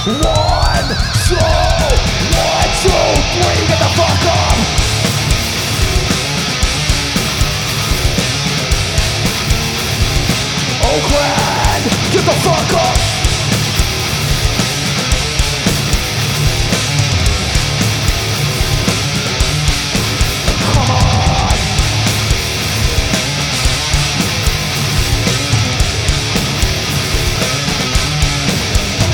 One, two, 3, get the fuck up. Oakland, get the fuck up.